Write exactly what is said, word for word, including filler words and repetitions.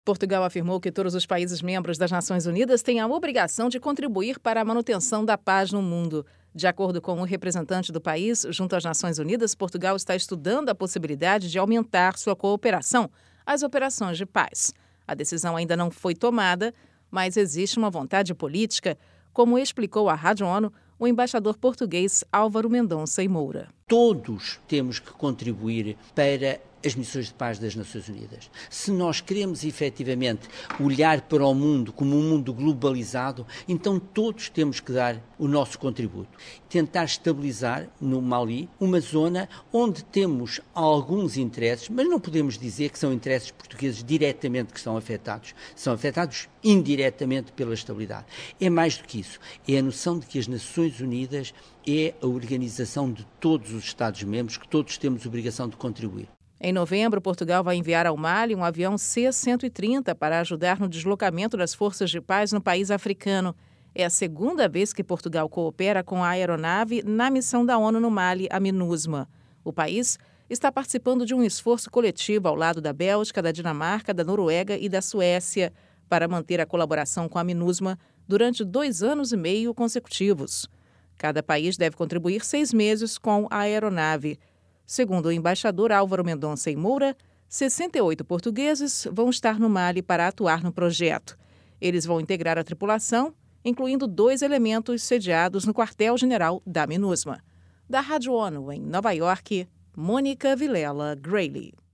Portugal afirmou que todos os países membros das Nações Unidas têm a obrigação de contribuir para a manutenção da paz no mundo. De acordo com o representante do país, junto às Nações Unidas, Portugal está estudando a possibilidade de aumentar sua cooperação às operações de paz. A decisão ainda não foi tomada, mas existe uma vontade política, como explicou à Rádio ONU o embaixador português Álvaro Mendonça e Moura. Todos temos que contribuir para as missões de paz das Nações Unidas. Se nós queremos efetivamente olhar para o mundo como um mundo globalizado, então todos temos que dar o nosso contributo. Tentar estabilizar no Mali uma zona onde temos alguns interesses, mas não podemos dizer que são interesses portugueses diretamente que são afetados. São afetados indiretamente pela estabilidade. É mais do que isso. É a noção de que as Nações Unidas é a organização de todos os Estados-membros, que todos temos obrigação de contribuir. Em novembro, Portugal vai enviar ao Mali um avião C cento e trinta para ajudar no deslocamento das forças de paz no país africano. É a segunda vez que Portugal coopera com a aeronave na missão da ONU no Mali, a MINUSMA. O país está participando de um esforço coletivo ao lado da Bélgica, da Dinamarca, da Noruega e da Suécia para manter a colaboração com a MINUSMA durante dois anos e meio consecutivos. Cada país deve contribuir seis meses com a aeronave. Segundo o embaixador Álvaro Mendonça e Moura, sessenta e oito portugueses vão estar no Mali para atuar no projeto. Eles vão integrar a tripulação, incluindo dois elementos sediados no quartel-general da MINUSMA. Da Rádio ONU, em Nova York, Mônica Vilela Grayley.